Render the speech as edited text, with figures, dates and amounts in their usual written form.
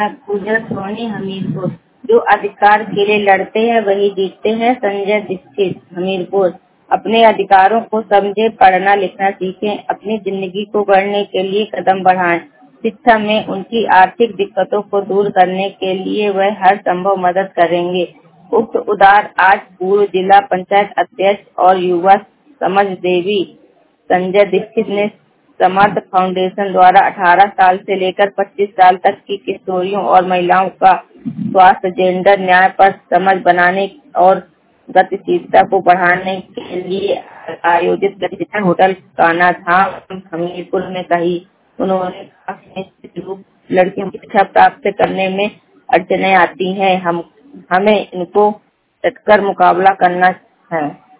पूजा सोनी हमीरपुर। जो अधिकार के लिए लड़ते हैं वही जीतते हैं। संजय दीक्षित हमीरपुर। अपने अधिकारों को समझे, पढ़ना लिखना सीखें, अपनी जिंदगी को गढ़ने के लिए कदम बढ़ाएं। शिक्षा में उनकी आर्थिक दिक्कतों को दूर करने के लिए वह हर संभव मदद करेंगे। उक्त उदार आज पूर्व जिला पंचायत अध्यक्ष और युवा समझ देवी संजय दीक्षित ने समर्थ फाउंडेशन द्वारा 18 साल से लेकर 25 साल तक की किशोरियों और महिलाओं का स्वास्थ्य, जेंडर न्याय पर समझ बनाने और गतिशीलता को बढ़ाने के लिए आयोजित गतिविधियां होटल कान्हाधाम हमीरपुर में कही। उन्होंने कहा कि निश्चित रूप लड़कियों की शिक्षा प्राप्त करने में अड़चनें आती हैं, हमें इनको डटकर मुकाबला करना है।